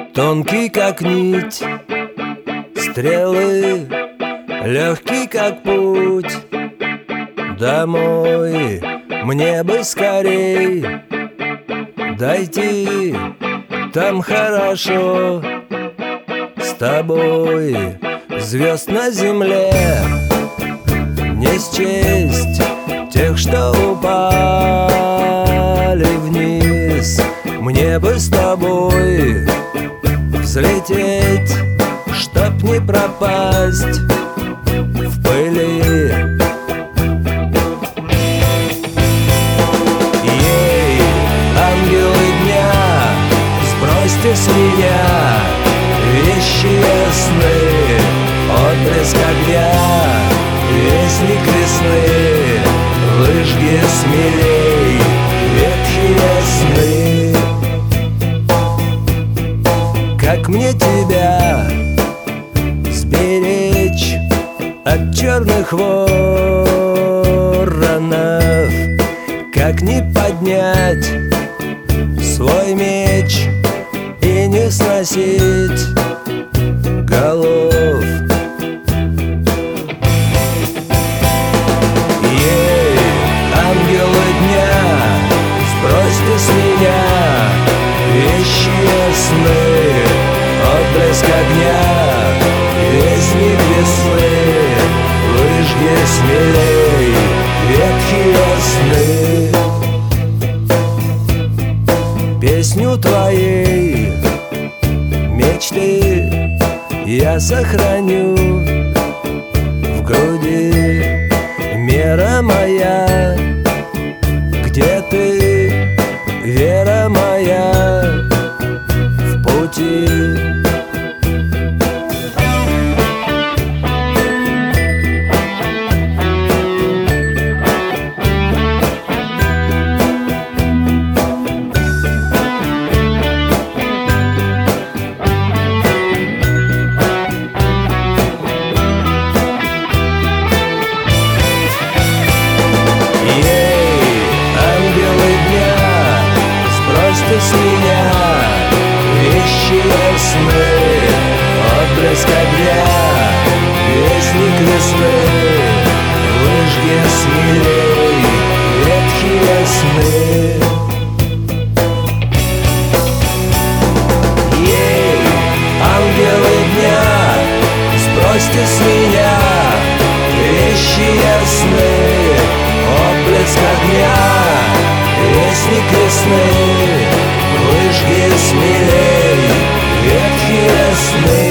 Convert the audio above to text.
Тонкий, как нить, стрелы, легкий, как путь. Домой мне бы скорей дойти, там хорошо. С тобой звезд на земле не счесть, тех, что упали вниз. Мне бы с тобой взлететь, чтоб не пропасть в пыли. Ей, ангелы дня, сбросьте с меня вещие сны, отблеск огня, вестник весны. Выжги смелей ветхие сны. Как мне тебя сберечь от черных воронов? Как не поднять свой меч и не сносить голов? Ей, ангелы дня, сбросьте с меня вещие сны, отблеск огня, вестник весны. Выжги смелей ветхие сны. Песню твоей мечты я сохраню в груди. Мера моя, где ты, вера моя в пути. С меня вещие сны, отблеск огня, вестник весны. Выжги смелей ветхие сны. Ей, ангелы дня, сбросьте с меня вещие сны, отблеск огня, вестник весны. Выжги смелей ветхие сны.